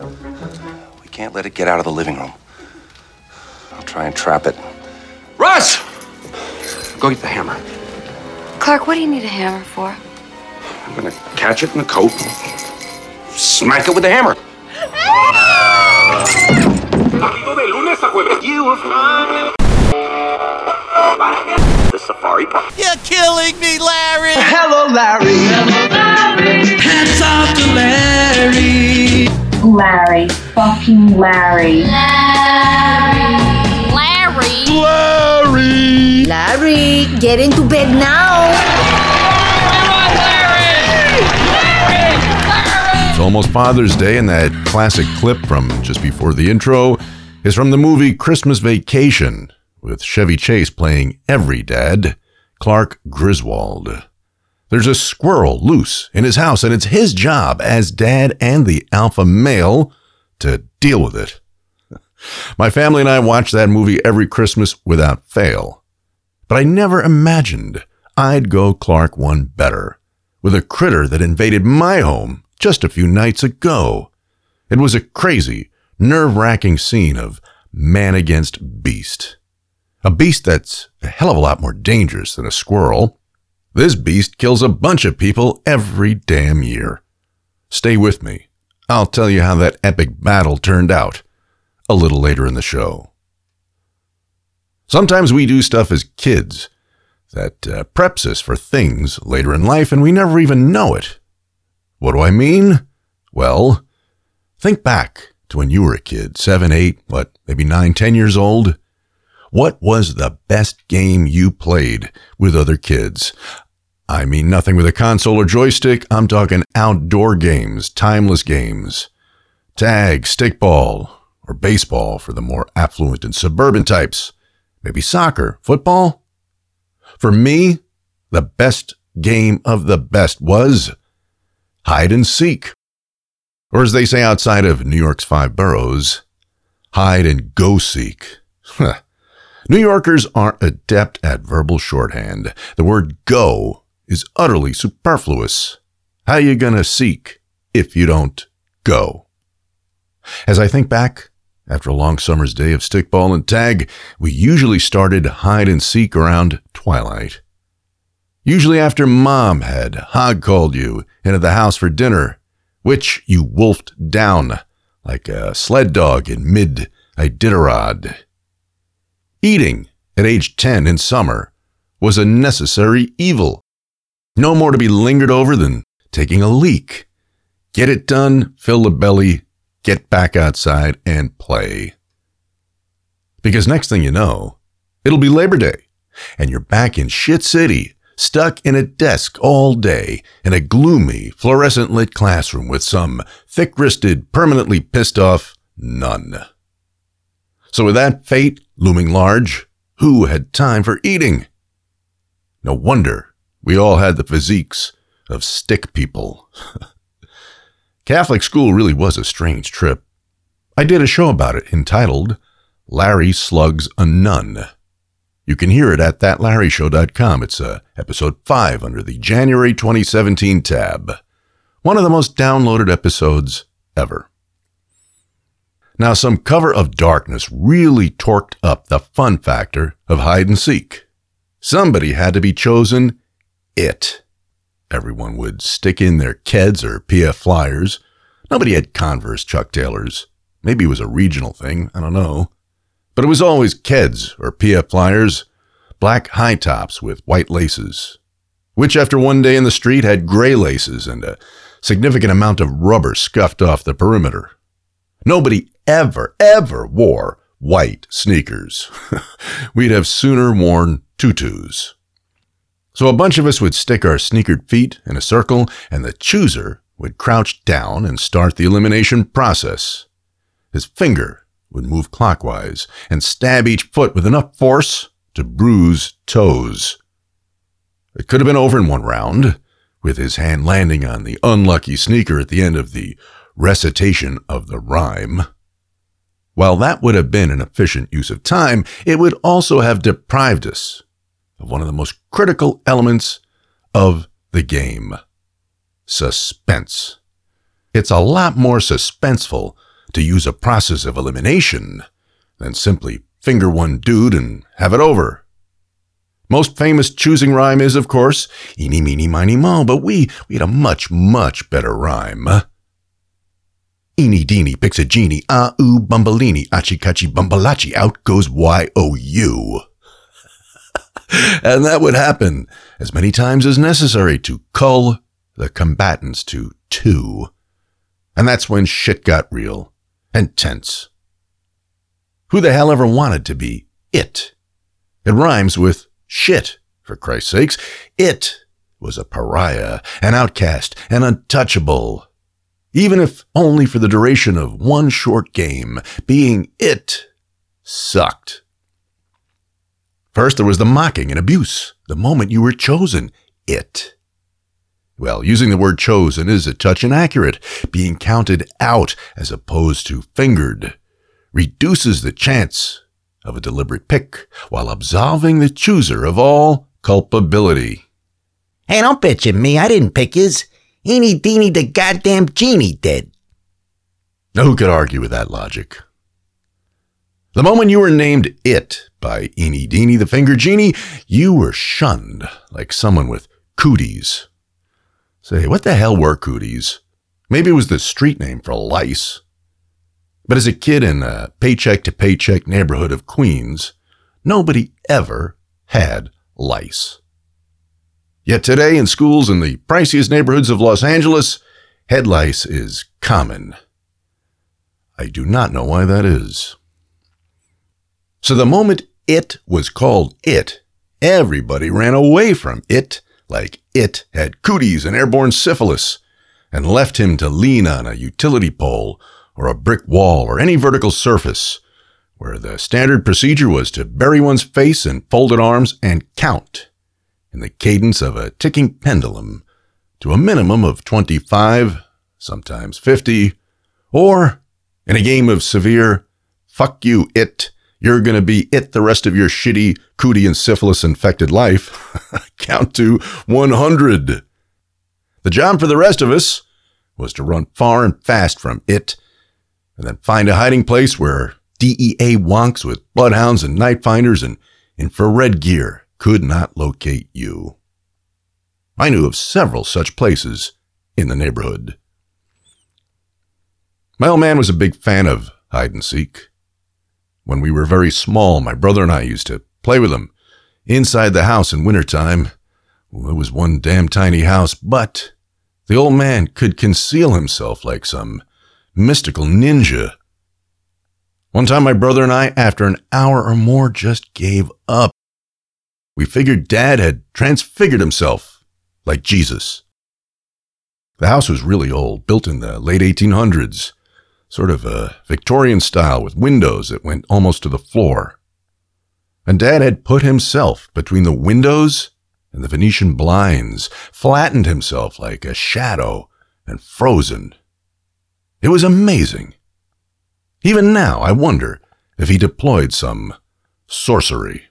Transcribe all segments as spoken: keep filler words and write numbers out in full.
We can't let it get out of the living room. I'll try and trap it. Russ! Go get the hammer. Clark, what do you need a hammer for? I'm gonna catch it in the coat, smack it with the hammer. The safari park. You're killing me, Larry! Hello, Larry! Hello, Larry! Hats off to Larry! Larry. Fucking Larry. Larry. Larry. Larry! Larry, get into bed now. It's almost Father's Day, and that classic clip from just before the intro is from the movie Christmas Vacation, with Chevy Chase playing every dad, Clark Griswold. There's a squirrel loose in his house, and it's his job as dad and the alpha male to deal with it. My family and I watch that movie every Christmas without fail. But I never imagined I'd go Clark one better, with a critter that invaded my home just a few nights ago. It was a crazy, nerve-wracking scene of man against beast. A beast that's a hell of a lot more dangerous than a squirrel. This beast kills a bunch of people every damn year. Stay with me. I'll tell you how that epic battle turned out a little later in the show. Sometimes we do stuff as kids that uh, preps us for things later in life, and we never even know it. What do I mean? Well, think back to when you were a kid, seven, eight, what, maybe nine, ten years old. What was the best game you played with other kids? I mean nothing with a console or joystick. I'm talking outdoor games, timeless games. Tag, stickball, or baseball for the more affluent and suburban types. Maybe soccer, football. For me, the best game of the best was hide and seek. Or as they say outside of New York's five boroughs, hide and go seek. New Yorkers aren't adept at verbal shorthand. The word go is utterly superfluous. How you gonna seek if you don't go? As I think back, after a long summer's day of stickball and tag, we usually started hide and seek around twilight. Usually after Mom had hog-called you into the house for dinner, which you wolfed down like a sled dog in mid-Iditarod. Eating at age ten in summer was a necessary evil. No more to be lingered over than taking a leak. Get it done, fill the belly, get back outside and play. Because next thing you know, it'll be Labor Day, and you're back in Shit City, stuck in a desk all day in a gloomy, fluorescent-lit classroom with some thick-wristed, permanently pissed-off none. So with that fate looming large, who had time for eating? No wonder we all had the physiques of stick people. Catholic school really was a strange trip. I did a show about it entitled Larry Slugs a Nun. You can hear it at that larry show dot com. It's uh, episode five under the January twenty seventeen tab. One of the most downloaded episodes ever. Now, some cover of darkness really torqued up the fun factor of hide and seek. Somebody had to be chosen it. Everyone would stick in their Keds or P F Flyers. Nobody had Converse Chuck Taylors. Maybe it was a regional thing, I don't know. But it was always Keds or P F Flyers, black high tops with white laces, which after one day in the street had gray laces and a significant amount of rubber scuffed off the perimeter. Nobody ever, ever wore white sneakers. We'd have sooner worn tutus. So a bunch of us would stick our sneakered feet in a circle, and the chooser would crouch down and start the elimination process. His finger would move clockwise and stab each foot with enough force to bruise toes. It could have been over in one round, with his hand landing on the unlucky sneaker at the end of the recitation of the rhyme. While that would have been an efficient use of time, it would also have deprived us of one of the most critical elements of the game: suspense. It's a lot more suspenseful to use a process of elimination than simply finger one dude and have it over. Most famous choosing rhyme is, of course, eeny, meeny, miny, mo, but we, we had a much, much better rhyme. Eeny, deeny, picks a genie, ah, ooh, bumbalini, achi, kachi, bumbalachi, out goes Y O U. And that would happen as many times as necessary to cull the combatants to two. And that's when shit got real and tense. Who the hell ever wanted to be it? It rhymes with shit, for Christ's sakes. It was a pariah, an outcast, an untouchable. Even if only for the duration of one short game, being it sucked. First, there was the mocking and abuse, the moment you were chosen, it. Well, using the word chosen is a touch inaccurate. Being counted out as opposed to fingered reduces the chance of a deliberate pick while absolving the chooser of all culpability. Hey, don't bitch at me. I didn't pick his. Eeny, deeny, the goddamn genie did. Now, who could argue with that logic? The moment you were named it by Eeny Deeny the Finger Genie, you were shunned like someone with cooties. Say, what the hell were cooties? Maybe it was the street name for lice. But as a kid in a paycheck-to-paycheck neighborhood of Queens, nobody ever had lice. Yet today in schools in the priciest neighborhoods of Los Angeles, head lice is common. I do not know why that is. So the moment it was called it, everybody ran away from it like it had cooties and airborne syphilis and left him to lean on a utility pole or a brick wall or any vertical surface where the standard procedure was to bury one's face in folded arms and count in the cadence of a ticking pendulum to a minimum of twenty-five, sometimes fifty, or in a game of severe fuck you it, you're going to be it the rest of your shitty, cootie and syphilis-infected life, count to one hundred. The job for the rest of us was to run far and fast from it, and then find a hiding place where D E A wonks with bloodhounds and night finders and infrared gear could not locate you. I knew of several such places in the neighborhood. My old man was a big fan of hide and seek. When we were very small, my brother and I used to play with him inside the house in wintertime. It was one damn tiny house, but the old man could conceal himself like some mystical ninja. One time my brother and I, after an hour or more, just gave up. We figured Dad had transfigured himself like Jesus. The house was really old, built in the late eighteen hundreds. Sort of a Victorian style with windows that went almost to the floor. And Dad had put himself between the windows and the Venetian blinds, flattened himself like a shadow and frozen. It was amazing. Even now, I wonder if he deployed some sorcery.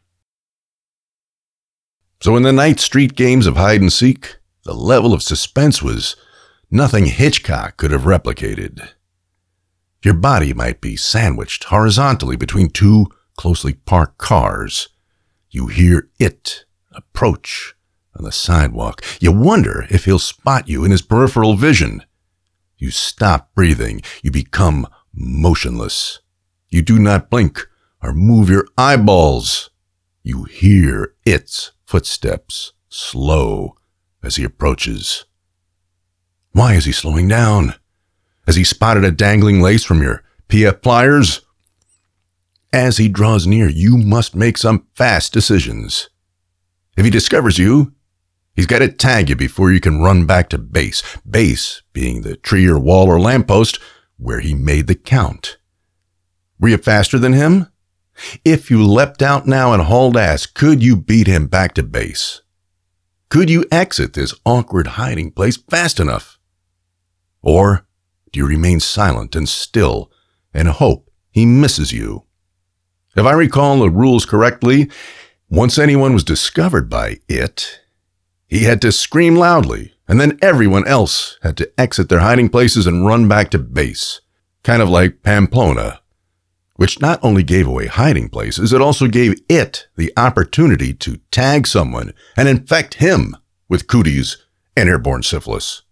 So in the night street games of hide and seek, the level of suspense was nothing Hitchcock could have replicated. Your body might be sandwiched horizontally between two closely parked cars. You hear it approach on the sidewalk. You wonder if he'll spot you in his peripheral vision. You stop breathing. You become motionless. You do not blink or move your eyeballs. You hear its footsteps slow as he approaches. Why is he slowing down? Has he spotted a dangling lace from your P F pliers? As he draws near, you must make some fast decisions. If he discovers you, he's got to tag you before you can run back to base. Base being the tree or wall or lamppost where he made the count. Were you faster than him? If you leapt out now and hauled ass, could you beat him back to base? Could you exit this awkward hiding place fast enough? Or do you remain silent and still and hope he misses you? If I recall the rules correctly, once anyone was discovered by it, he had to scream loudly, and then everyone else had to exit their hiding places and run back to base. kind of like Pamplona, which not only gave away hiding places, it also gave it the opportunity to tag someone and infect him with cooties and airborne syphilis.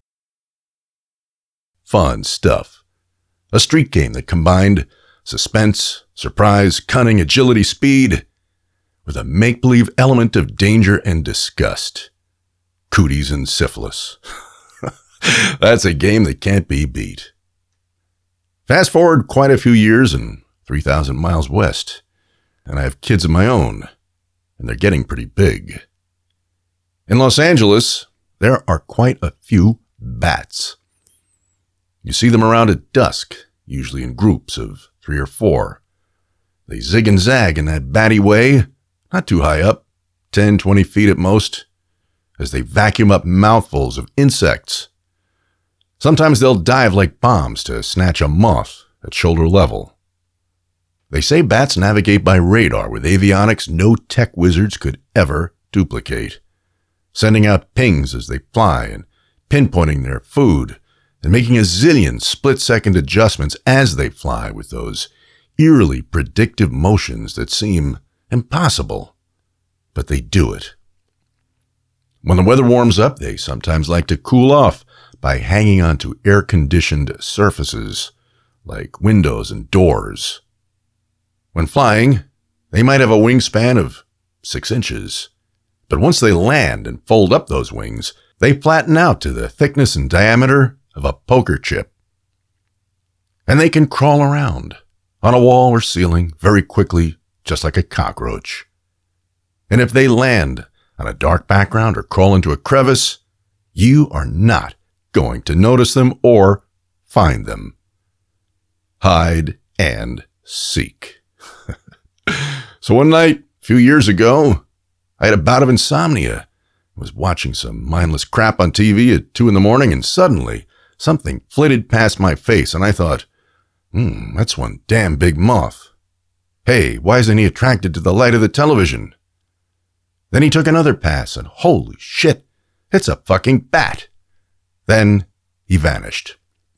Fun stuff. A street game that combined suspense, surprise, cunning, agility, speed, with a make-believe element of danger and disgust. Cooties and syphilis. That's a game that can't be beat. Fast forward quite a few years and three thousand miles west, and I have kids of my own, and they're getting pretty big. In Los Angeles, there are quite a few bats. You see them around at dusk, usually in groups of three or four. They zig and zag in that batty way, not too high up, ten, twenty feet at most, as they vacuum up mouthfuls of insects. Sometimes they'll dive like bombs to snatch a moth at shoulder level. They say bats navigate by radar with avionics no tech wizards could ever duplicate, sending out pings as they fly and pinpointing their food and making a zillion split-second adjustments as they fly with those eerily predictive motions that seem impossible, but they do it. When the weather warms up, they sometimes like to cool off by hanging onto air-conditioned surfaces like windows and doors. When flying, they might have a wingspan of six inches, but once they land and fold up those wings, they flatten out to the thickness and diameter of a poker chip. And they can crawl around on a wall or ceiling very quickly, just like a cockroach. And if they land on a dark background or crawl into a crevice, you are not going to notice them or find them. Hide and seek. So one night, a few years ago, I had a bout of insomnia. I was watching some mindless crap on T V at two in the morning, and suddenly something flitted past my face, and I thought, hmm, that's one damn big moth. Hey, why isn't he attracted to the light of the television? Then he took another pass, and holy shit, it's a fucking bat. Then he vanished.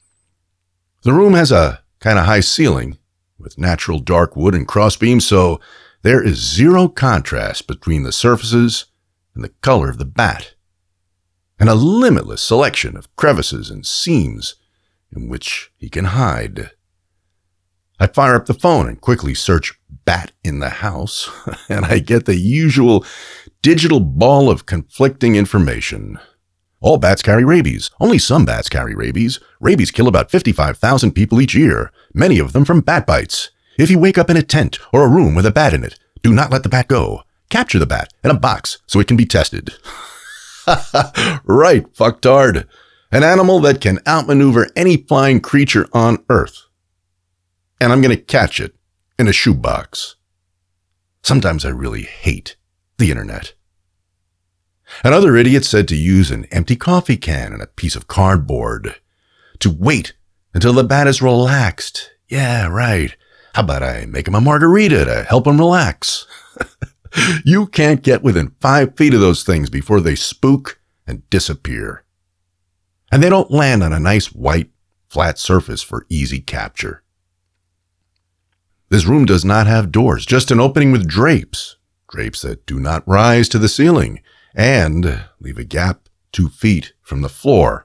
The room has a kind of high ceiling with natural dark wood and crossbeams, so there is zero contrast between the surfaces and the color of the bat, and a limitless selection of crevices and seams in which he can hide. I fire up the phone and quickly search bat in the house, and I get the usual digital ball of conflicting information. All bats carry rabies. Only some bats carry rabies. Rabies kill about fifty-five thousand people each year, many of them from bat bites. If you wake up in a tent or a room with a bat in it, do not let the bat go. Capture the bat in a box so it can be tested. Right, fucktard. An animal that can outmaneuver any flying creature on Earth. And I'm going to catch it in a shoebox. Sometimes I really hate the internet. Another idiot said to use an empty coffee can and a piece of cardboard. To wait until the bat is relaxed. Yeah, right. How about I make him a margarita to help him relax? You can't get within five feet of those things before they spook and disappear. And they don't land on a nice white, flat surface for easy capture. This room does not have doors, just an opening with drapes. Drapes that do not rise to the ceiling and leave a gap two feet from the floor.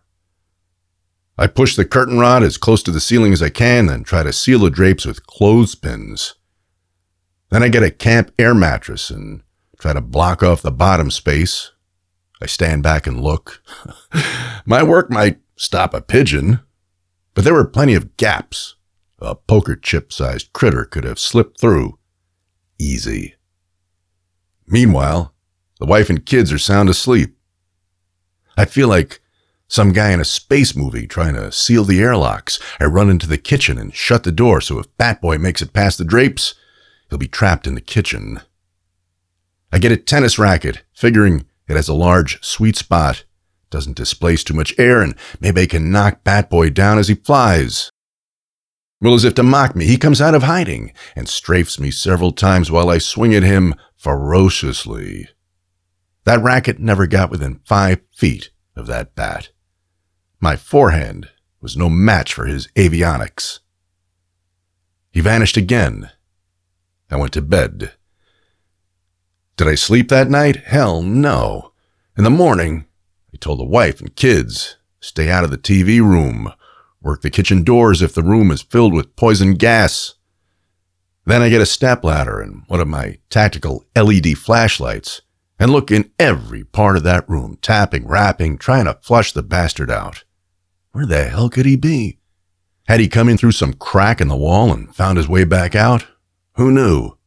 I push the curtain rod as close to the ceiling as I can, then try to seal the drapes with clothespins. Then I get a camp air mattress and try to block off the bottom space. I stand back and look. My work might stop a pigeon, but there were plenty of gaps. A poker chip-sized critter could have slipped through. Easy. Meanwhile, the wife and kids are sound asleep. I feel like some guy in a space movie trying to seal the airlocks. I run into the kitchen and shut the door so if Bat Boy makes it past the drapes, he'll be trapped in the kitchen. I get a tennis racket, figuring it has a large sweet spot, doesn't displace too much air, and maybe I can knock Bat Boy down as he flies. Well, as if to mock me, he comes out of hiding and strafes me several times while I swing at him ferociously. That racket never got within five feet of that bat. My forehand was no match for his avionics. he vanished again. I went to bed. Did I sleep that night? Hell no. In the morning, I told the wife and kids, stay out of the T V room, work the kitchen doors if the room is filled with poison gas. Then I get a stepladder and one of my tactical L E D flashlights and look in every part of that room, tapping, rapping, trying to flush the bastard out. Where the hell could he be? Had he come in through some crack in the wall and found his way back out? Who knew?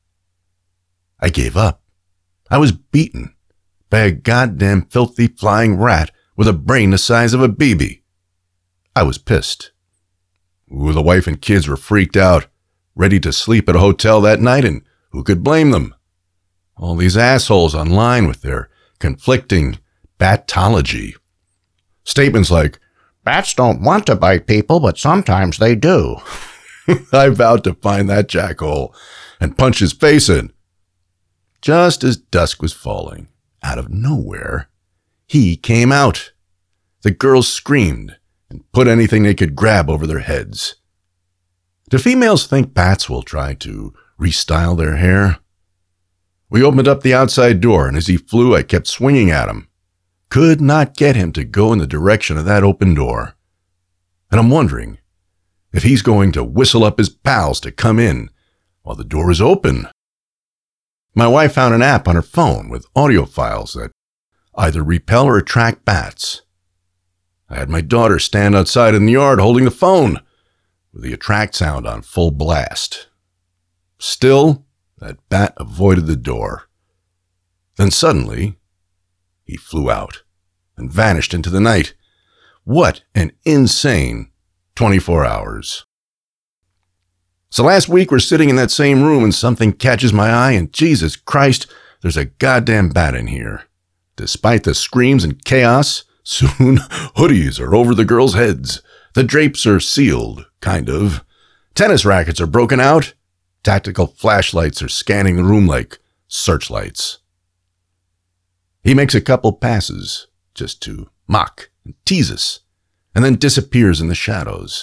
I gave up. I was beaten by a goddamn filthy flying rat with a brain the size of a B B. I was pissed. Ooh, the wife and kids were freaked out, ready to sleep at a hotel that night, and who could blame them? All these assholes online with their conflicting batology. Statements like, bats don't want to bite people, but sometimes they do. I vowed to find that jackhole and punch his face in. Just as dusk was falling, out of nowhere, he came out. The girls screamed and put anything they could grab over their heads. Do females think bats will try to restyle their hair? We opened up the outside door, and as he flew, I kept swinging at him. Could not get him to go in the direction of that open door. And I'm wondering if he's going to whistle up his pals to come in while the door is open. My wife found an app on her phone with audio files that either repel or attract bats. I had my daughter stand outside in the yard holding the phone with the attract sound on full blast. Still, that bat avoided the door. Then suddenly, he flew out and vanished into the night. What an insane twenty-four hours. So last week we're sitting in that same room and something catches my eye, and Jesus Christ, there's a goddamn bat in here. Despite the screams and chaos, soon hoodies are over the girls' heads. The drapes are sealed, kind of. Tennis rackets are broken out. Tactical flashlights are scanning the room like searchlights. He makes a couple passes just to mock and tease us, and then disappears in the shadows.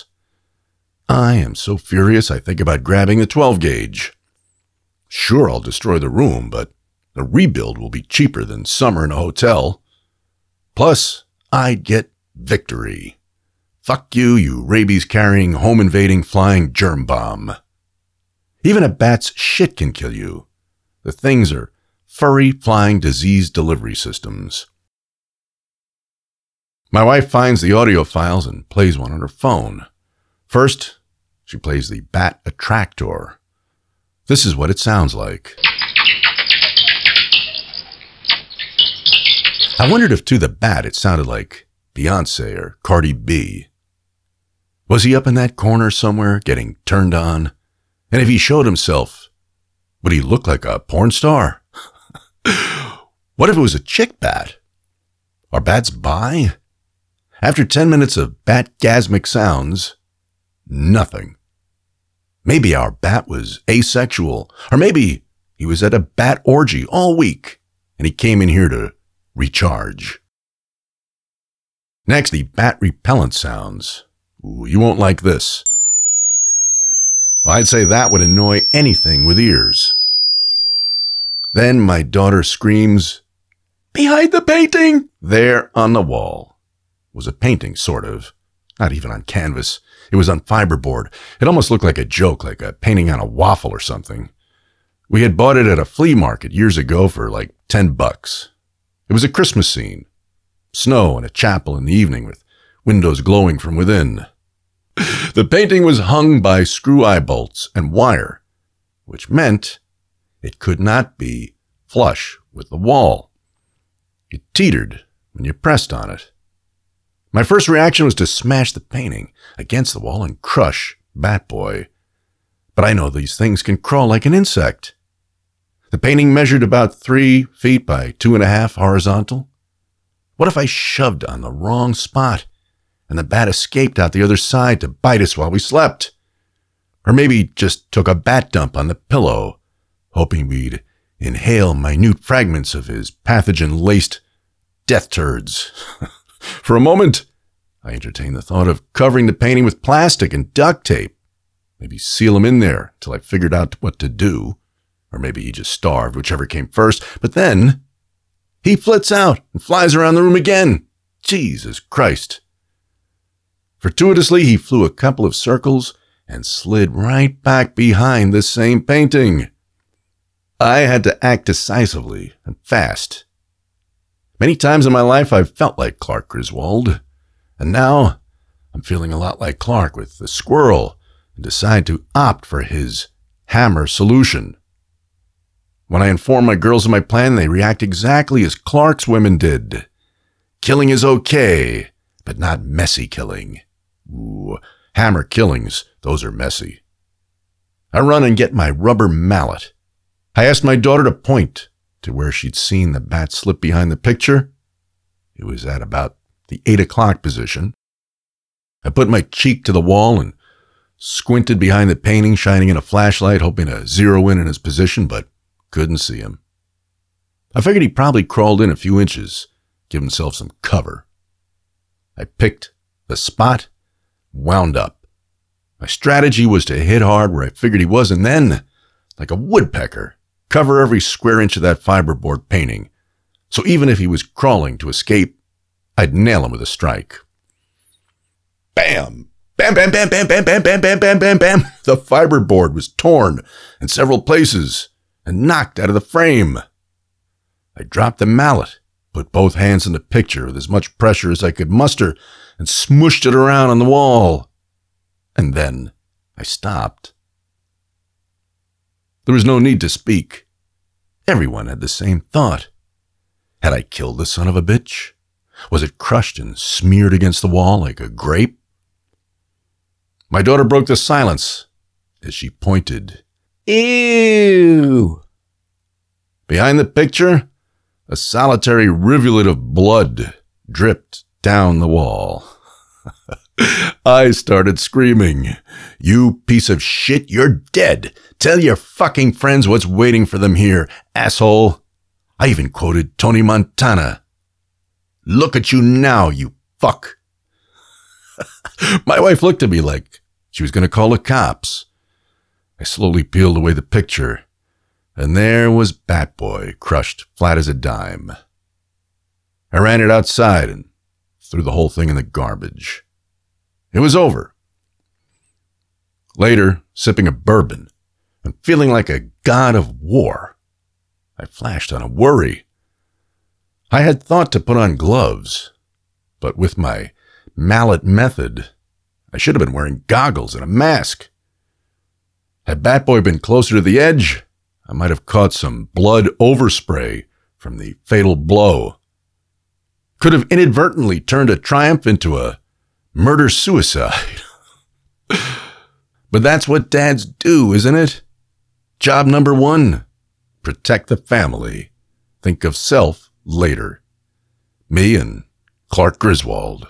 I am so furious I think about grabbing the twelve gauge. Sure, I'll destroy the room, but the rebuild will be cheaper than summer in a hotel. Plus, I'd get victory. Fuck you, you rabies-carrying, home-invading, flying germ bomb. Even a bat's shit can kill you. The things are furry, flying disease delivery systems. My wife finds the audio files and plays one on her phone. First, she plays the bat attractor. This is what it sounds like. I wondered if to the bat it sounded like Beyonce or Cardi B. Was he up in that corner somewhere getting turned on? And if he showed himself, would he look like a porn star? What if it was a chick bat? Are bats bi? After ten minutes of bat-gasmic sounds, nothing. Maybe our bat was asexual, or maybe he was at a bat orgy all week, and he came in here to recharge. Next, the bat repellent sounds. Ooh, you won't like this. Well, I'd say that would annoy anything with ears. Then my daughter screams, "Behind the painting!" There on the wall was a painting, sort of. Not even on canvas. It was on fiberboard. It almost looked like a joke, like a painting on a waffle or something. We had bought it at a flea market years ago for like ten bucks. It was a Christmas scene. Snow and a chapel in the evening with windows glowing from within. The painting was hung by screw eye bolts and wire, which meant it could not be flush with the wall. It teetered when you pressed on it. My first reaction was to smash the painting against the wall and crush Bat Boy. But I know these things can crawl like an insect. The painting measured about three feet by two and a half horizontal. What if I shoved on the wrong spot and the bat escaped out the other side to bite us while we slept? Or maybe just took a bat dump on the pillow, hoping we'd inhale minute fragments of his pathogen-laced death turds. For a moment, I entertained the thought of covering the painting with plastic and duct tape. maybe seal him in there till I figured out what to do. Or maybe he just starved, whichever came first. But then he flits out and flies around the room again. Jesus Christ. Fortuitously, he flew a couple of circles and slid right back behind the same painting. I had to act decisively and fast. Many times in my life, I've felt like Clark Griswold. And now I'm feeling a lot like Clark with the squirrel and decide to opt for his hammer solution. When I inform my girls of my plan, they react exactly as Clark's women did. Killing is okay, but not messy killing. Ooh, hammer killings, those are messy. I run and get my rubber mallet. I asked my daughter to point to where she'd seen the bat slip behind the picture. It was at about the eight o'clock position. I put my cheek to the wall and squinted behind the painting, shining in a flashlight, hoping to zero in on his position, but couldn't see him. I figured he probably crawled in a few inches, give himself some cover. I picked the spot, wound up. My strategy was to hit hard where I figured he was, and then, like a woodpecker, cover every square inch of that fiberboard painting. So even if he was crawling to escape, I'd nail him with a strike. Bam! Bam, bam, bam, bam, bam, bam, bam, bam, bam, bam, bam. The fiberboard was torn in several places and knocked out of the frame. I dropped the mallet, put both hands in the picture with as much pressure as I could muster, and smushed it around on the wall. And then I stopped. There was no need to speak. Everyone had the same thought. Had I killed the son of a bitch? Was it crushed and smeared against the wall like a grape? My daughter broke the silence as she pointed. Ew! Behind the picture, a solitary rivulet of blood dripped down the wall. I started screaming. You piece of shit, you're dead. Tell your fucking friends what's waiting for them here, asshole. I even quoted Tony Montana. Look at you now, you fuck. My wife looked at me like she was going to call the cops. I slowly peeled away the picture, and there was Bat Boy crushed flat as a dime. I ran it outside and threw the whole thing in the garbage. It was over. Later, sipping a bourbon and feeling like a god of war, I flashed on a worry. I had thought to put on gloves, but with my mallet method, I should have been wearing goggles and a mask. Had Bat Boy been closer to the edge, I might have caught some blood overspray from the fatal blow. Could have inadvertently turned a triumph into a murder-suicide. But that's what dads do, isn't it? Job number one, protect the family. Think of self later. Me and Clark Griswold.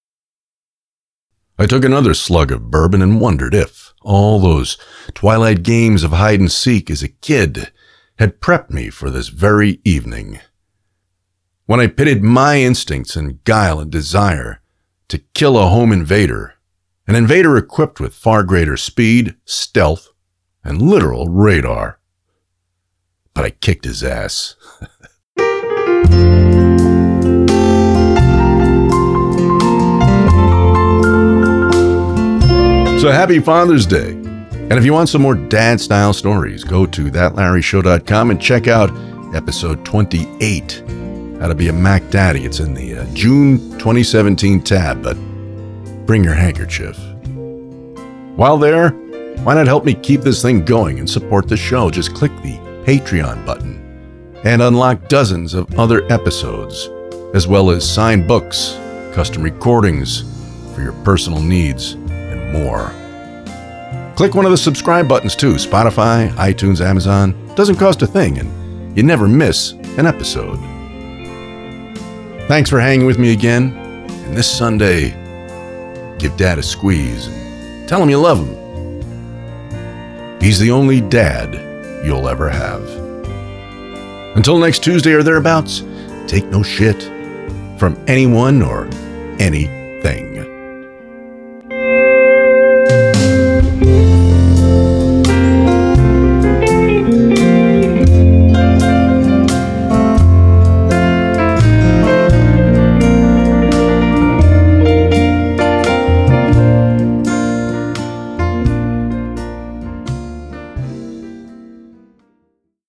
I took another slug of bourbon and wondered if all those twilight games of hide and seek as a kid had prepped me for this very evening. When I pitted my instincts and guile and desire to kill a home invader, an invader equipped with far greater speed, stealth, and literal radar. But I kicked his ass. So happy Father's Day. And if you want some more dad-style stories, go to that larry show dot com and check out episode twenty-eight, How to Be a Mac Daddy. It's in the uh, June twenty seventeen tab, but bring your handkerchief. While there, why not help me keep this thing going and support the show? Just click the Patreon button and unlock dozens of other episodes, as well as signed books, custom recordings for your personal needs, and more. Click one of the subscribe buttons too, Spotify, iTunes, Amazon. Doesn't cost a thing, and you never miss an episode. Thanks for hanging with me again, and this Sunday, give Dad a squeeze and tell him you love him. He's the only dad you'll ever have. Until next Tuesday or thereabouts, take no shit from anyone or anything.